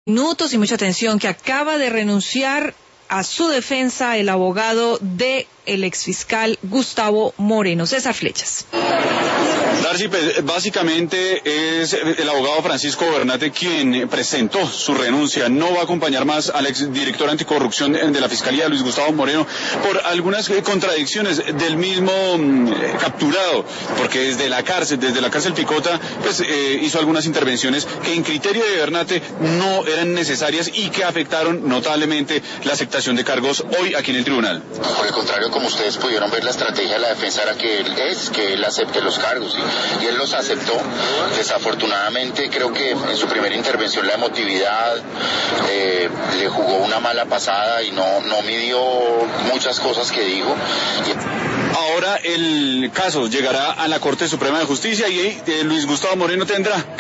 Minutos y mucha atención, que acaba de renunciar a su defensa el abogado de el exfiscal Gustavo Moreno. César Flechas. Darcy, básicamente es el abogado Francisco Bernate quien presentó su renuncia. No va a acompañar más al exdirector anticorrupción de la Fiscalía, Luis Gustavo Moreno, por algunas contradicciones del mismo capturado, porque desde la cárcel Picota, pues hizo algunas intervenciones que en criterio de Bernate no eran necesarias y que afectaron notablemente la aceptación de cargos hoy aquí en el tribunal. Por el contrario, como ustedes pudieron ver, la estrategia de la defensa era que él acepte los cargos y él los aceptó. Desafortunadamente creo que en su primera intervención la emotividad le jugó una mala pasada y no midió muchas cosas que dijo. Ahora el caso llegará a la Corte Suprema de Justicia y Luis Gustavo Moreno tendrá